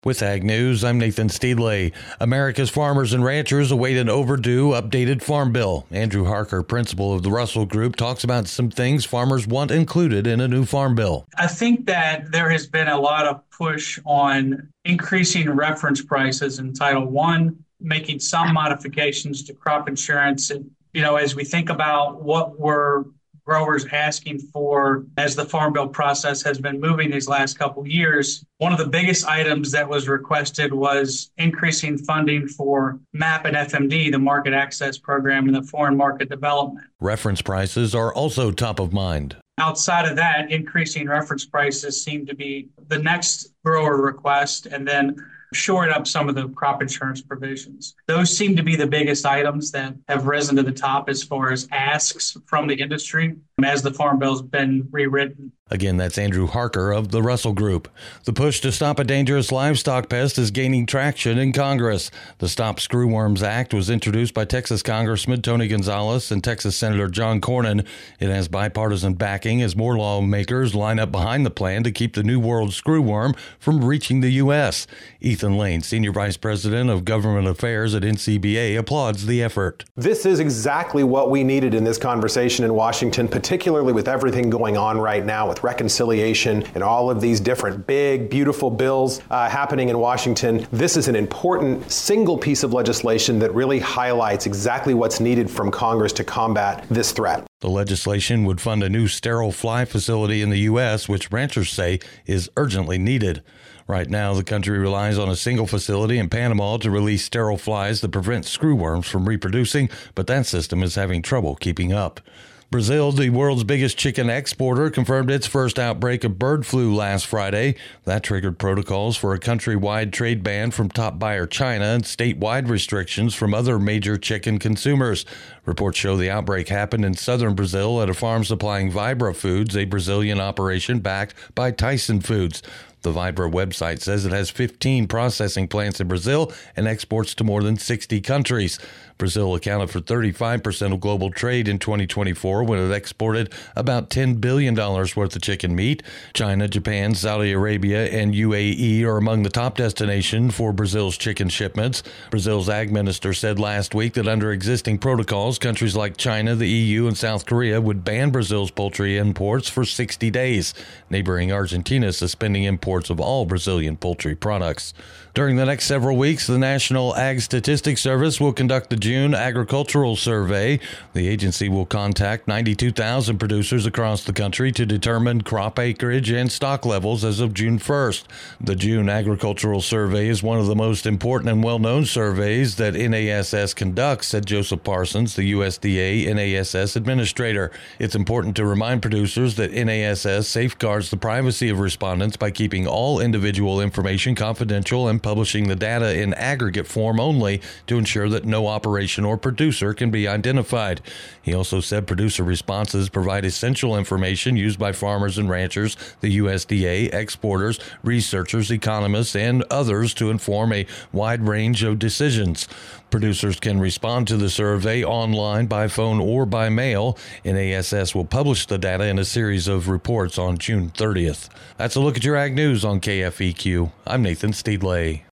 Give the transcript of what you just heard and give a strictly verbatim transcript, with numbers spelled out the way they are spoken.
With Ag News, I'm Nathan Steedley. America's farmers and ranchers await an overdue updated farm bill. Andrew Harker, principal of the Russell Group, talks about some things farmers want included in a new farm bill. I think that there has been a lot of push on increasing reference prices in Title One, making some modifications to crop insurance. And, you know, as we think about what we're growers asking for as the Farm Bill process has been moving these last couple of years, one of the biggest items that was requested was increasing funding for MAP and F M D, the Market Access Program, and the Foreign Market Development. Reference prices are also top of mind. Outside of that, increasing reference prices seem to be the next grower request, and then shoring up some of the crop insurance provisions. Those seem to be the biggest items that have risen to the top as far as asks from the industry as the Farm Bill's been rewritten. Again, that's Andrew Harker of the Russell Group. The push to stop a dangerous livestock pest is gaining traction in Congress. The Stop Screwworms Act was introduced by Texas Congressman Tony Gonzalez and Texas Senator John Cornyn. It has bipartisan backing as more lawmakers line up behind the plan to keep the New World screwworm from reaching the U S. Ethan Lane, Senior Vice President of Government Affairs at N C B A, applauds the effort. This is exactly what we needed in this conversation in Washington, particularly with everything going on right now with reconciliation and all of these different big, beautiful bills uh, happening in Washington. This is an important single piece of legislation that really highlights exactly what's needed from Congress to combat this threat. The legislation would fund a new sterile fly facility in the U S, which ranchers say is urgently needed. Right now, the country relies on a single facility in Panama to release sterile flies that prevent screwworms from reproducing, but that system is having trouble keeping up. Brazil, the world's biggest chicken exporter, confirmed its first outbreak of bird flu last Friday. That triggered protocols for a countrywide trade ban from top buyer China and statewide restrictions from other major chicken consumers. Reports show the outbreak happened in southern Brazil at a farm supplying Vibra Foods, a Brazilian operation backed by Tyson Foods. The Vibra website says it has fifteen processing plants in Brazil and exports to more than sixty countries. Brazil accounted for thirty-five percent of global trade in twenty twenty-four when it exported about ten billion dollars worth of chicken meat. China, Japan, Saudi Arabia, and U A E are among the top destinations for Brazil's chicken shipments. Brazil's ag minister said last week that under existing protocols, countries like China, the E U, and South Korea would ban Brazil's poultry imports for sixty days. Neighboring Argentina is suspending imports of all Brazilian poultry products. During the next several weeks, the National Ag Statistics Service will conduct the June Agricultural Survey. The agency will contact ninety-two thousand producers across the country to determine crop acreage and stock levels as of June first. The June Agricultural Survey is one of the most important and well-known surveys that N A S S conducts, said Joseph Parsons, the U S D A N A S S administrator. It's important to remind producers that N A S S safeguards the privacy of respondents by keeping all individual information confidential and publishing the data in aggregate form only to ensure that no operation or producer can be identified. He also said producer responses provide essential information used by farmers and ranchers, the U S D A, exporters, researchers, economists, and others to inform a wide range of decisions. Producers can respond to the survey online, by phone, or by mail. N A S S will publish the data in a series of reports on June thirtieth. That's a look at your Ag News on K F E Q. I'm Nathan Steedley.